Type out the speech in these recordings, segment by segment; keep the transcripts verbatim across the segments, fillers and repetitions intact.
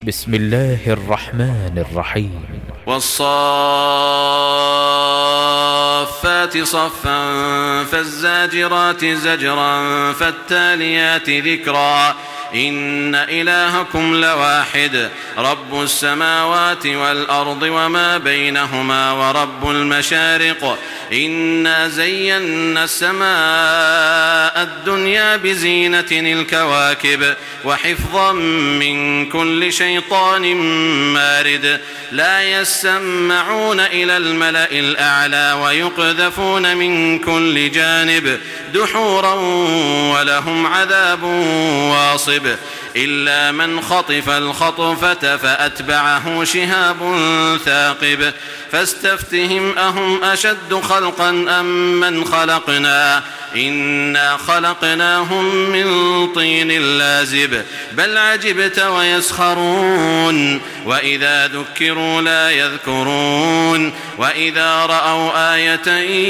بسم الله الرحمن الرحيم. والصافات صفا فالزاجرات زجرا فالتاليات ذكرا إن إلهكم لواحد رب السماوات والأرض وما بينهما ورب المشارق إنا زينا السماء الدنيا بزينة الكواكب وحفظا من كل شيطان مارد لا يسمعون إلى الملأ الأعلى ويقذفون من كل جانب دحورا ولهم عذاب واصب إلا من خطف الخطفة فأتبعه شهاب ثاقب فاستفتهم أهم أشد خلقا أم من خلقنا إنا خلقناهم من طين لازب بل عجبت ويسخرون وإذا ذكروا لا يذكرون وإذا رأوا آية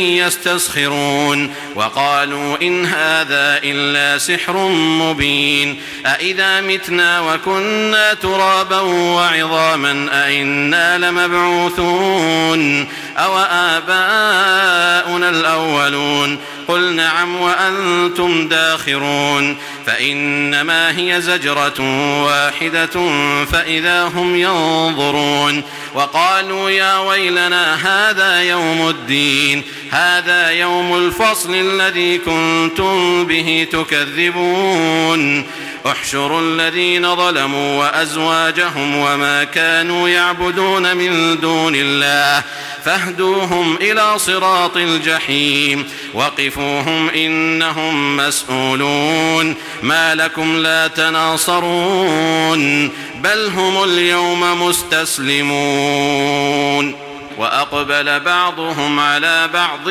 يستسخرون وقالوا إن هذا إلا سحر مبين أإذا متنا وكنا ترابا وعظاما أإنا لمبعوثون أو آباؤنا الأولون قل نعم وأنتم داخرون فإنما هي زجرة واحدة فإذا هم ينظرون وقالوا يا ويلنا هذا يوم الدين هذا يوم الفصل الذي كنتم به تكذبون احشروا الذين ظلموا وأزواجهم وما كانوا يعبدون من دون الله فاهدوهم إلى صراط الجحيم وقفوهم إنهم مسؤولون ما لكم لا تناصرون بل هم اليوم مستسلمون وأقبل بعضهم على بعض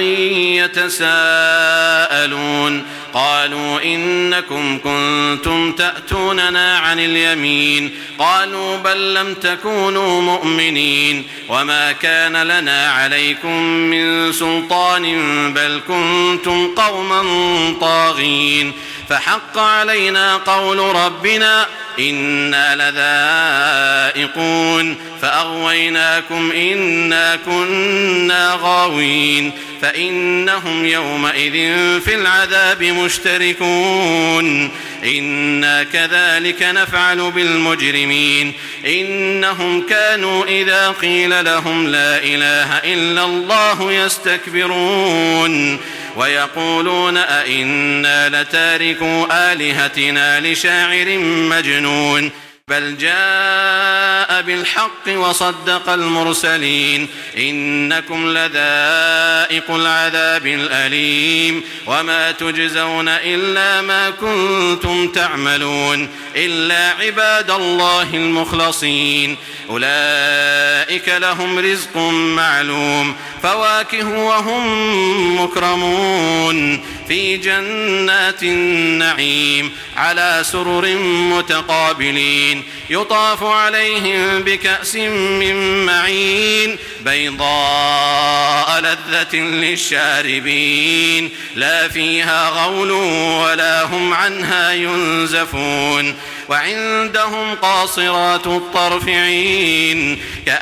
يتساءلون قالوا إنكم كنتم تأتوننا عن اليمين قالوا بل لم تكونوا مؤمنين وما كان لنا عليكم من سلطان بل كنتم قوما طاغين فحق علينا قول ربنا إنا لذائقون فأغويناكم إنا كنا غاوين فإنهم يومئذ في العذاب مشتركون إنا كذلك نفعل بالمجرمين إنهم كانوا إذا قيل لهم لا إله إلا الله يستكبرون ويقولون أئنا لتاركوا آلهتنا لشاعر مجنون بل جاء بالحق وصدق المرسلين إنكم لذائق العذاب الأليم وما تجزون إلا ما كنتم تعملون إلا عباد الله المخلصين أولئك لهم رزق معلوم فواكه وهم مكرمون في جنات النعيم على سرر متقابلين يطاف عليهم بكأس من معين بيضاء لذة للشاربين لا فيها غول ولا هم عنها ينزفون وعندهم قاصرات الطرف عين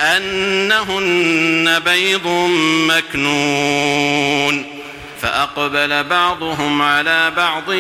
كأنهن بيض مكنون فأقبل بعضهم على بعض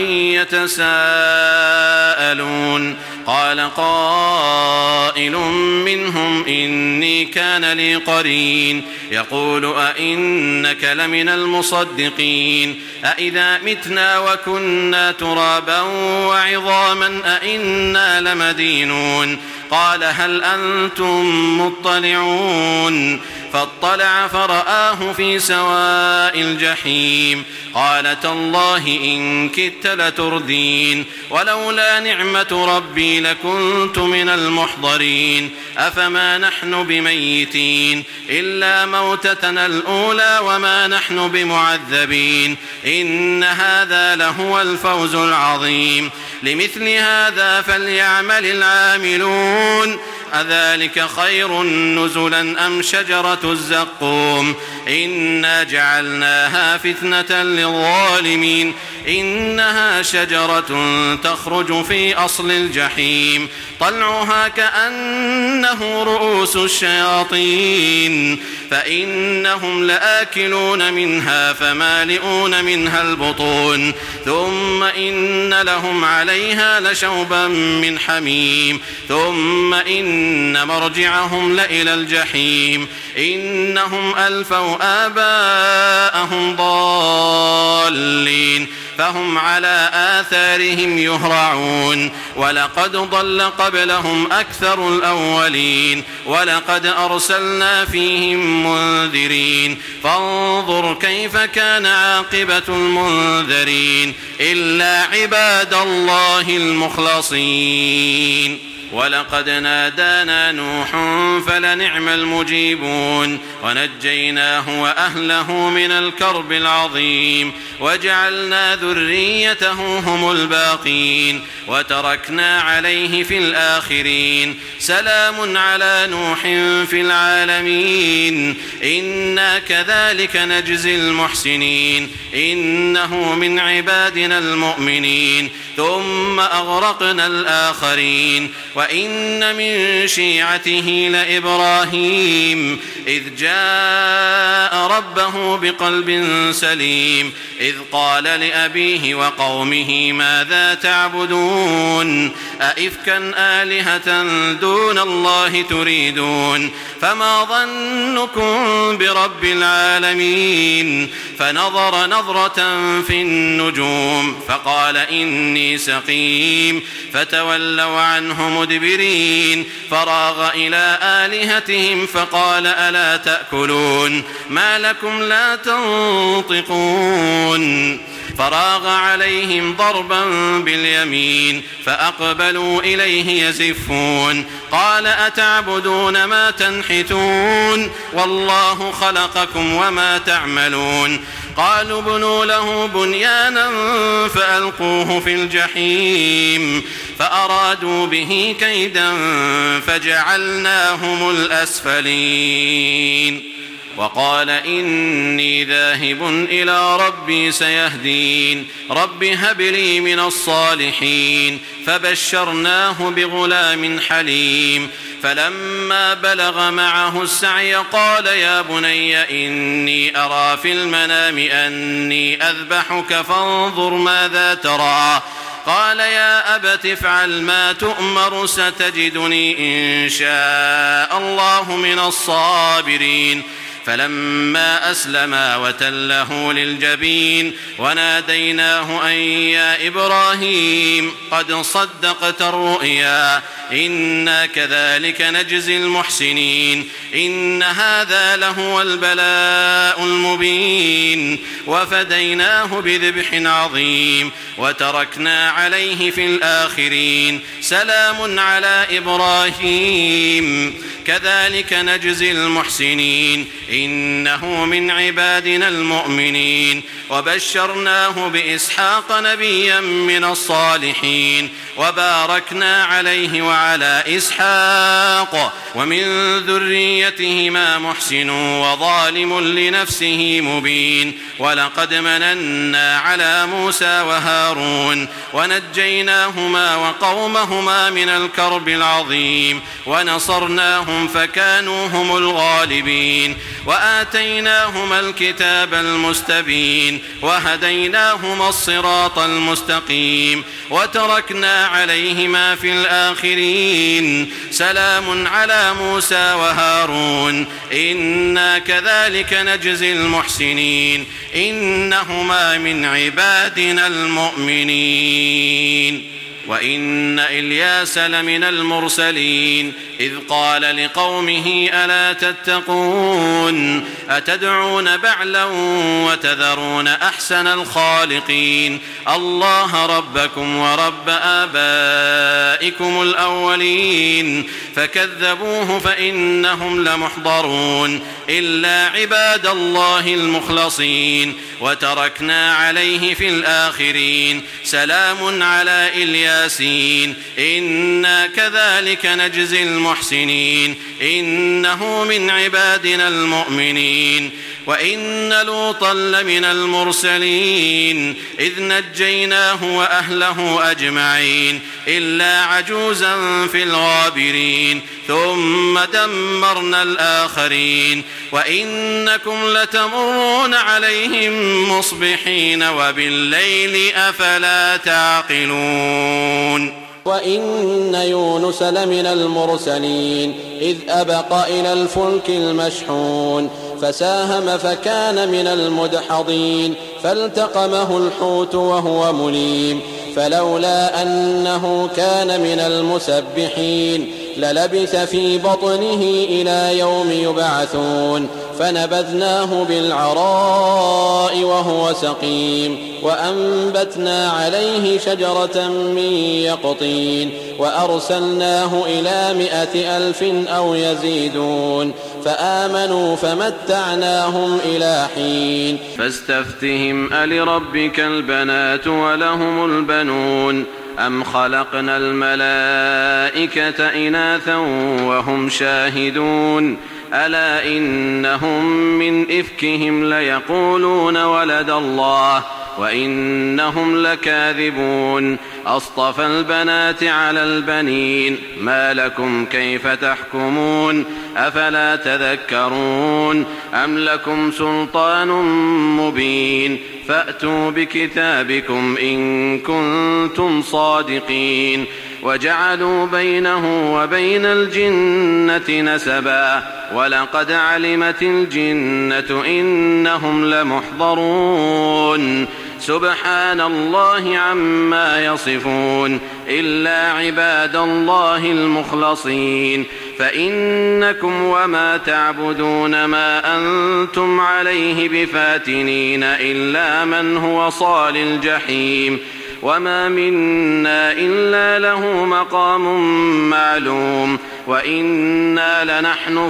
يتساءلون قال قائل منهم إني كان لي قرين يقول أئنك لمن المصدقين أئذا متنا وكنا ترابا وعظاما أئنا لمدينون قال هل أنتم مطلعون فاطلع فرآه في سواء الجحيم قال تالله إن كدت لتردين ولولا نعمة ربي لكنت من المحضرين أفما نحن بميتين إلا موتتنا الأولى وما نحن بمعذبين إن هذا لهو الفوز العظيم لمثل هذا فليعمل العاملون أذلك خير نزلا أم شجرة الزقوم إنا جعلناها فتنة للظالمين إنها شجرة تخرج في أصل الجحيم طلعها كأنه رؤوس الشياطين فإنهم لآكلون منها فمالئون منها البطون ثم إن لهم عليها لشوبا من حميم ثم إن مرجعهم لإلى الجحيم إنهم ألفوا آباءهم ضالين فهم على آثارهم يهرعون ولقد ضل قبلهم أكثر الأولين ولقد أرسلنا فيهم منذرين فانظر كيف كان عاقبة المنذرين إلا عباد الله المخلصين ولقد نادانا نوح فلنعم المجيبون ونجيناه وأهله من الكرب العظيم وجعلنا ذريته هم الباقين وتركنا عليه في الآخرين سلام على نوح في العالمين إنا كذلك نجزي المحسنين إنه من عبادنا المؤمنين ثم أغرقنا الآخرين وإن من شيعته لإبراهيم إذ جاء ربه بقلب سليم إذ قال لأبيه وقومه ماذا تعبدون أئفكا آلهة دون الله تريدون فما ظنكم برب العالمين فنظر نظرة في النجوم فقال إني سقيم فتولوا عنه مدبرين فراغ إلى آلهتهم فقال ألا تأكلون ما لكم لا تنطقون فراغ عليهم ضربا باليمين فأقبلوا إليه يزفون قال أتعبدون ما تنحتون والله خلقكم وما تعملون قالوا ابنوا له بنيانا فألقوه في الجحيم فأرادوا به كيدا فجعلناهم الأسفلين وقال إني ذاهب إلى ربي سيهدين رب هب لي من الصالحين فبشرناه بغلام حليم فلما بلغ معه السعي قال يا بني إني أرى في المنام أني أذبحك فانظر ماذا ترى قال يا أبت افعل ما تؤمر ستجدني إن شاء الله من الصابرين فلما أسلما وتله للجبين وناديناه أن يا إبراهيم قد صدقت الرؤيا إنا كذلك نجزي المحسنين إن هذا لهو البلاء المبين وفديناه بذبح عظيم وتركنا عليه في الآخرين سلام على إبراهيم كذلك نجزي المحسنين إنه من عبادنا المؤمنين وبشرناه بإسحاق نبيا من الصالحين وباركنا عليه وعلى إسحاق ومن ذريتهما محسن وظالم لنفسه مبين ولقد مننا على موسى وهارون ونجيناهما وقومهما من الكرب العظيم ونصرناهم فكانوا هم الغالبين وآتيناهما الكتاب المستبين وهديناهما الصراط المستقيم وتركنا عليهما في الآخرين سلام على موسى وهارون إنا كذلك نجزي المحسنين إنهما من عبادنا المؤمنين وإن إلياس لمن المرسلين إذ قال لقومه ألا تتقون أتدعون بعلا وتذرون أحسن الخالقين الله ربكم ورب آبائكم الأولين فكذبوه فإنهم لمحضرون إلا عباد الله المخلصين وتركنا عليه في الآخرين سلام على إلياسين إنا كذلك نجزي المحسنين إنه من عبادنا المؤمنين وإن لوطا لمن المرسلين إذ نجيناه وأهله أجمعين إلا عجوزا في الغابرين ثم دمرنا الآخرين وإنكم لتمرون عليهم مصبحين وبالليل أفلا تعقلون وإن يونس لمن المرسلين إذ أبق إلى الفلك المشحون فساهم فكان من المدحضين فالتقمه الحوت وهو مليم فلولا أنه كان من المسبحين للبث في بطنه إلى يوم يبعثون فنبذناه بالعراء وهو سقيم وأنبتنا عليه شجرة من يقطين وأرسلناه إلى مائة ألف أو يزيدون فآمنوا فمتعناهم إلى حين فاستفتهم ألربك البنات ولهم البنون أم خلقنا الملائكة إناثا وهم شاهدون ألا إنهم من إفكهم ليقولون ولد الله وإنهم لكاذبون أصطفى البنات على البنين ما لكم كيف تحكمون أفلا تذكرون أم لكم سلطان مبين فأتوا بكتابكم إن كنتم صادقين وجعلوا بينه وبين الجنة نسبا ولقد علمت الجنة إنهم لمحضرون سبحان الله عما يصفون إلا عباد الله المخلصين فإنكم وما تعبدون ما أنتم عليه بفاتنين إلا من هو صال الجحيم وما منا إلا له مقام معلوم وإنا لنحن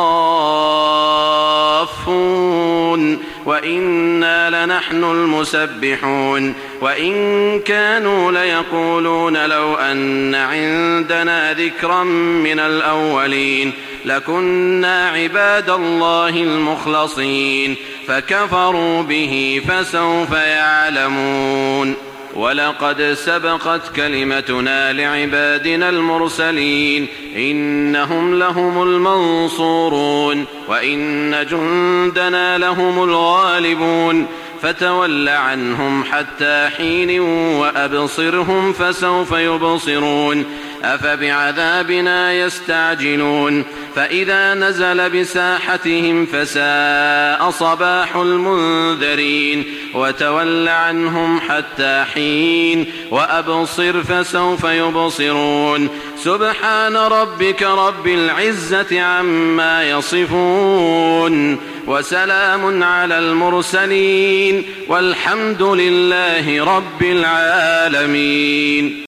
الصافون وإنا لنحن المسبحون وإن كانوا ليقولون لو أن عندنا ذكرا من الأولين لكنا عباد الله المخلصين فكفروا به فسوف يعلمون ولقد سبقت كلمتنا لعبادنا المرسلين إنهم لهم المنصورون وإن جندنا لهم الغالبون فتول عنهم حتى حين وأبصرهم فسوف يبصرون أفبعذابنا يستعجلون فإذا نزل بساحتهم فساء صباح المنذرين وتول عنهم حتى حين وأبصر فسوف يبصرون سبحان ربك رب العزة عما يصفون وسلام على المرسلين والحمد لله رب العالمين.